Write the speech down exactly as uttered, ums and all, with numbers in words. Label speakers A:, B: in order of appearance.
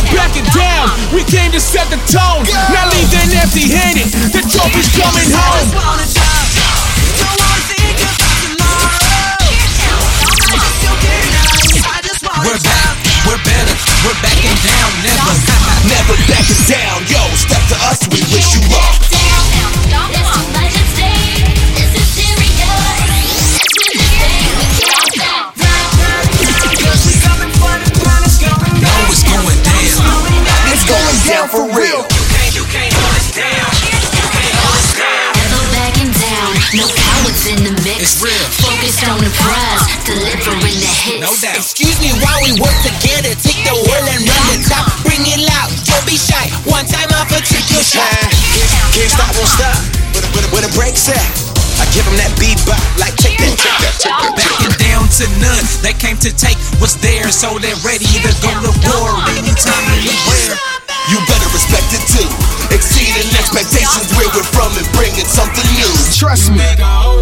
A: backing down. We came to set the tone, not leaving empty-handed. The trophy's coming home.
B: We're back, we're better, we're backing down, never,
C: never backing down. Yo, step to us, we wish you luck. Down for real.
B: You can't hold us down. You can't hold us down.
D: Never backing down. No cowards in the mix.
B: It's real.
D: Focused on the prize, delivering the hits.
B: No doubt.
E: Excuse me while we work together. Take the wheel and run the top. Bring it loud. Don't be shy. One time off a take your shot.
C: Can't, can't stop, won't stop. When the, when the, when the breaks at, I give them that bebop. Like take that, take that, take that.
B: Backing down to none. They came to take what's theirs, so they're ready to go to war anytime, anywhere.
C: You better respect it too. Exceeding expectations, where we're from and bringing something new. Trust me.